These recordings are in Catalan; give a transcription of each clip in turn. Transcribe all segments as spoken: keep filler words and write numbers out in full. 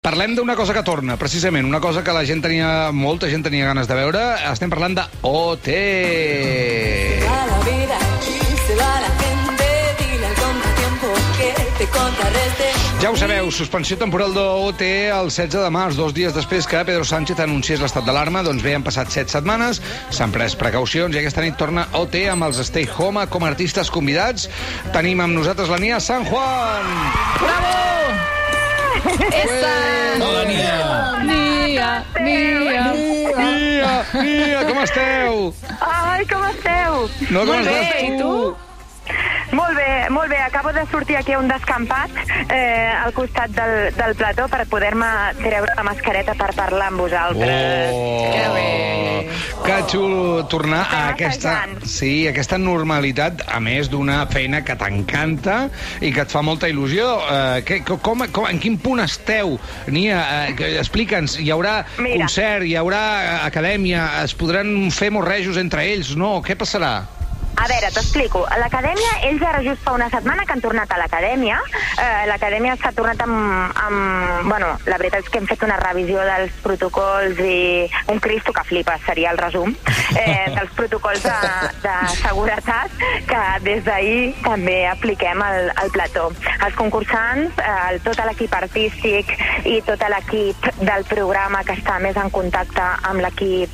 Parlem d'una cosa que torna, precisament, una cosa que la gent tenia, molta gent tenia ganes de veure. Estem parlant de O T. Ja ho sabeu, suspensió temporal de O T el setze de març, dos dies després que Pedro Sánchez anunciés l'estat d'alarma. Doncs bé, han passat set setmanes, s'han pres precaucions i aquesta nit torna O T amb els Stay Home com a artistes convidats. Tenim amb nosaltres la Nia San Juan. Bravo! Esa. Hola, Nia. Nia, Nia. Nia, Nia, com esteu? Ai, com esteu? No, com Molt bé, estàs i tu? Molt bé, molt bé. Acabo de sortir aquí a un descampat eh, al costat del, del plató per poder-me treure la mascareta per parlar amb vosaltres. Oh, que bé. Que xulo tornar a Estem aquesta, assajant. sí, aquesta normalitat, a més d'una feina que t'encanta i que et fa molta il·lusió. Eh, que, com, com, en quin punt esteu, Nia? Eh, Explica'ns, hi haurà Mira. concert, hi haurà acadèmia, es podran fer morrejos entre ells, no? Què passarà? A veure, t'explico. A l'acadèmia, ells ara just fa una setmana que han tornat a l'acadèmia. Eh, l'acadèmia s'ha tornat amb, amb... Bueno, la veritat és que hem fet una revisió dels protocols i un cristo que flipa, seria el resum, eh, dels protocols de, de seguretat que des d'ahir també apliquem al, al plató. Els concursants, eh, tot l'equip artístic i tot l'equip del programa que està més en contacte amb l'equip,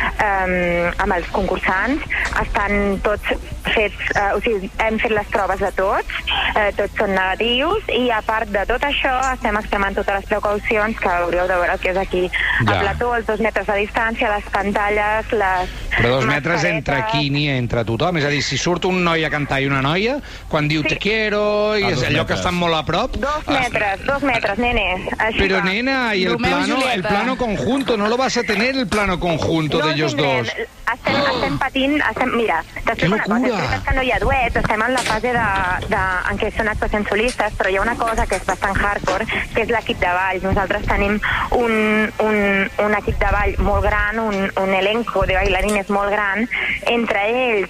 eh, amb els concursants, estan tots fets, eh, o sigui, hem fet les proves de tots, eh, tots són negatius i a part de tot això estem extremant totes les precaucions que hauríeu de veure que és aquí Ja. al plató, els dos metres de distància, les pantalles, les Però dos metres mascaretes. entre qui ni entre tothom? És a dir, si surt un noi a cantar i una noia, quan diu Sí. te quiero, i A és dos allò que metres. estan molt a prop... Dos metres, dos metres, nenes. Així Pero va. nena, y el Romeo y plano, Julieta. el plano conjunto, no lo vas a tener el plano conjunto No de el ellos tindrem. dos. Estem, estem patint, estem, mira, t'explico una cosa, locura! és veritat que no hi ha duets, estem en la fase de, de, en què són actuacions solistes, però hi ha una cosa que és bastant hardcore, que és l'equip de ball. Nosaltres tenim un, un, un equip de ball molt gran, un, un elenco de bailarines molt gran, entre ells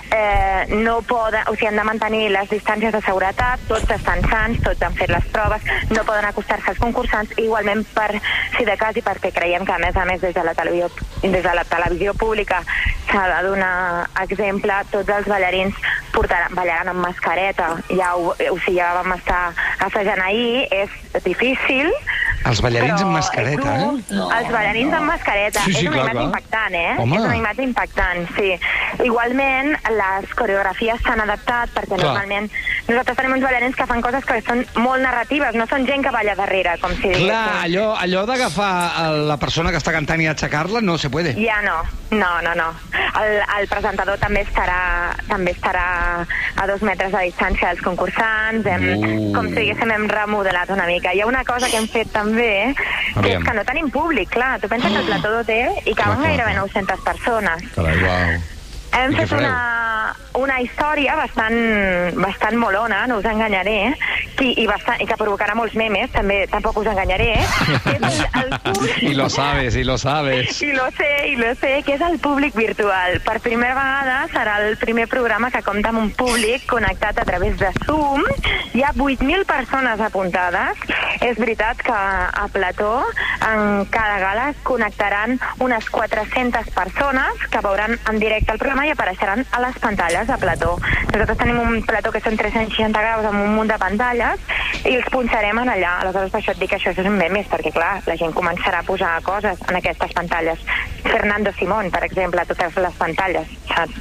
eh, no poden, o sigui, han de mantenir les distàncies de seguretat, tots estan sans, tots han fet les proves, no poden acostar-se als concursants, igualment per si de cas i perquè creiem que a més a més des de la televisió, des de la televisió pública s'ha de donar exemple, tots els ballarins portaran, ballaran amb mascareta, ja ho, o sigui, ja vam estar assajant ahir, és difícil, Els ballarins però amb mascareta, és dur. eh? No. Els ballarins amb mascareta. Sí, sí, és una clar, imatge clar. impactant, eh? Home. És una imatge impactant, sí. Igualment, les coreografies s'han adaptat perquè Clar. normalment nosaltres tenim uns ballarins que fan coses que són molt narratives, no són gent que balla darrere, com si diguéssim. Clar, allò, allò d'agafar la persona que està cantant i aixecar-la no se puede. Ja no, no, no, no. El, el presentador també estarà, també estarà a dos metres de distància dels concursants, hem, Uh. com si diguéssim, hem remodelat una mica. Hi ha una cosa que hem fet també, que Aviam. és que no tenim públic, clar. Tu penses que el plató d'O T hi Clar, caben clar, gairebé clar. nou-centes persones. Carai, uau. Hem I què fet fareu? una, una història bastant, bastant molona, no us enganyaré, i, i, bastant, i que provocarà molts memes, també tampoc us enganyaré, que és el, el públic... I lo sabes, i lo sabes. I lo sé, i lo sé, que és el públic virtual. Per primera vegada serà el primer programa que compta amb un públic connectat a través de Zoom. Hi ha vuit mil persones apuntades. És veritat que a Plató, en cada gala, es connectaran unes quatre-centes persones que veuran en directe el programa i apareixeran a les pantalles de Plató. Nosaltres tenim un plató que són tres-cents seixanta graus amb un munt de pantalles i els punxarem en allà. Aleshores, per això et dic que això és un memes, perquè, clar, la gent començarà a posar coses en aquestes pantalles. Fernando Simón, per exemple, a totes les pantalles, saps?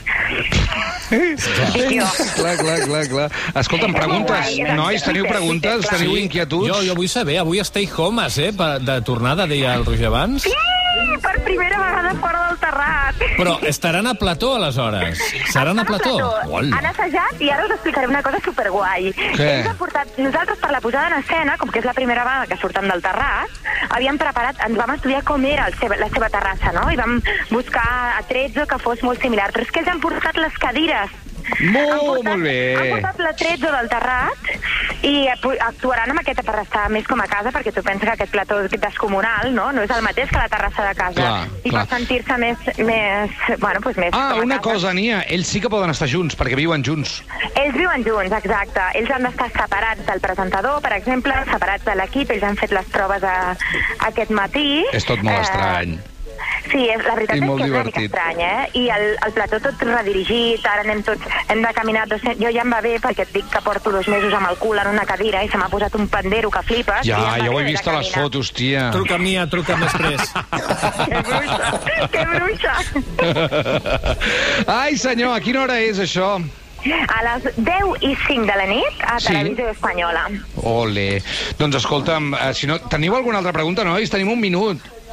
Dic jo. Clar, clar, clar, clar. Escolta'm, preguntes. Nois, teniu preguntes? Teniu inquietuds? Jo, jo vull saber, avui stay homes, eh, per- de tornada, deia el Roger abans. Sí, per primera vegada fora del terrat. Però estaran a plató, aleshores? Seran a plató? Hola. Han assajat i ara us explicaré una cosa superguai. Què? Ells han portat, nosaltres per la posada en escena, com que és la primera vegada que surten del terrat, havíem preparat, ens vam estudiar com era el seva, la seva terrassa, no? I vam buscar a trets que fos molt similar. Però és que ells han portat les cadires Molt, molt bé. Han portat l'Atrezzo del Terrat i actuaran amb aquesta per estar més com a casa, perquè tu penses que aquest plató és descomunal, no? No és el mateix que la terrassa de casa. Clar, I clar. per sentir-se més, més, bueno, pues més Ah, com a una casa. cosa, Nia, ells sí que poden estar junts, perquè viuen junts. Ells viuen junts, exacte. Ells han d'estar separats del presentador, per exemple, separats de l'equip. Ells han fet les proves a, aquest matí. És tot molt Eh, estrany. Sí, és, la veritat I és molt que és una mica divertit. estrany, eh? I el, el plató tot redirigit, ara anem tots, hem de caminar dos-cents... Jo ja em va bé perquè et dic que porto dos mesos amb el cul en una cadira i se m'ha posat un pendero que flipes. i Ja, em va ja bé ho he de vist a les caminar. fotos, tia. Truca'm, Nia, truca'm després. Que bruixa, que bruixa. Ai, senyor, a quina hora és això? A les deu i cinc de la nit a Sí. Televisió Espanyola. Ole. Doncs escolta'm, eh, si no, teniu alguna altra pregunta, nois? Tenim un minut.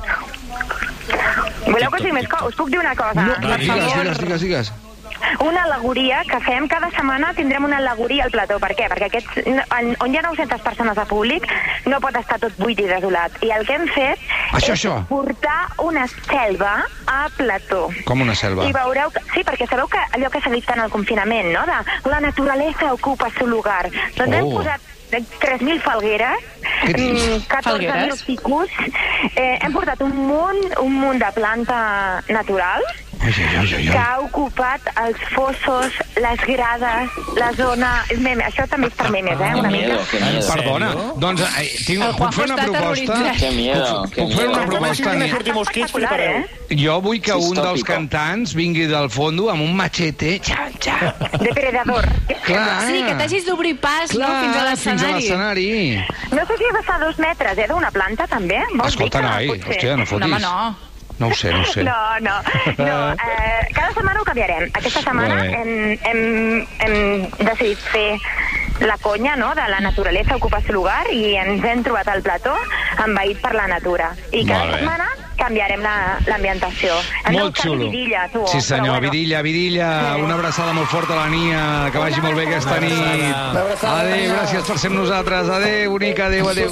Voleu que us digui més coses? Us puc dir una cosa? No, Per digues, favor. digues, digues, digues. Una al·legoria que fem cada setmana, tindrem una al·legoria al plató. Per què? Perquè aquests, en, on hi ha nou-centes persones de públic no pot estar tot buit i desolat. I el que hem fet Això, és això. portar una selva a plató. Com una selva. I veureu que, sí, perquè sabeu que allò que s'ha dit tant al confinament, no? De la naturalesa ocupa su lugar. Doncs Oh. hem posat tres mil falgueres, Què dius? mm, catorze mil Falgueres? ficus, eh, hem portat un munt, un munt de planta natural Ai, ai, ai, ai, que ai. ha ocupat els fossos, les grades, la zona... És meme, això també és per memes, eh, una mica. En Perdona, sèrio? doncs eh, tinc, El puc Juanjo fer una està proposta? terroritzat. Qué miedo, Puc, qué puc fer una miedo. proposta, Nia? Espectacular, eh? Jo vull que Sí, un dels tòpico. cantants vingui del fondo amb un machete. Xa, xa. Depredador. Clar. Sí, que t'hagis d'obrir pas, no?, Clar, fins a fins a l'escenari. l'escenari. No sé si és d'estar dos metres, eh, d'una planta, també. Vols Escolta, dir que noi, potser? hòstia, no No, fotis. home, no. No ho sé, no ho sé. No, no. no eh, cada setmana ho canviarem. Aquesta setmana Molt bé. hem, hem, hem decidit fer la conya, no?, de la naturalesa ocupa su lugar i ens hem trobat al plató envaït per la natura. I cada Molt bé. setmana canviarem la- l'ambientació. Hem de Molt buscar xulo. vidilla, tu, Sí, però senyor, bueno. vidilla, vidilla. Una abraçada molt forta a la Nia. Que vagi molt bé aquesta nit. Adéu, gràcies per ser amb nosaltres. Adéu, bonica, adéu, adéu.